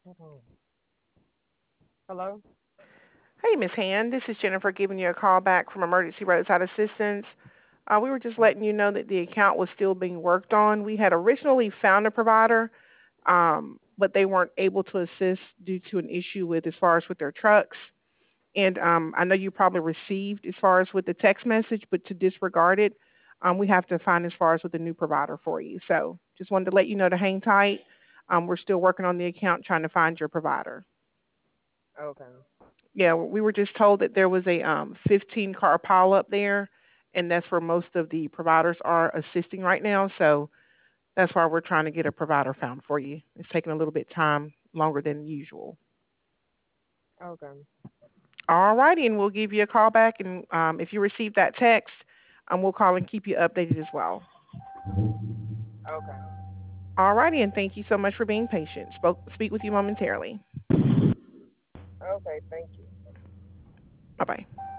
Hold on. Hello? Hey, Miss Hand, this is Jennifer giving you a call back from Emergency Roadside Assistance. We were just letting you know that the account was still being worked on. We had originally found a provider, but they weren't able to assist due to an issue with as far as with their trucks. And I know you probably received as far as with the text message, but to disregard it, we have to find as far as with a new provider for you. So just wanted to let you know to hang tight. We're still working on the account trying to find your provider. Okay. Yeah, we were just told that there was a 15 car pile up there, and that's where most of the providers are assisting right now. So that's why we're trying to get a provider found for you. It's taking a little bit time longer than usual. Okay. All righty, and we'll give you a call back, and if you receive that text, we'll call and keep you updated as well. Okay. All righty, and thank you so much for being patient. Speak with you momentarily. Okay. Thank you. Bye bye.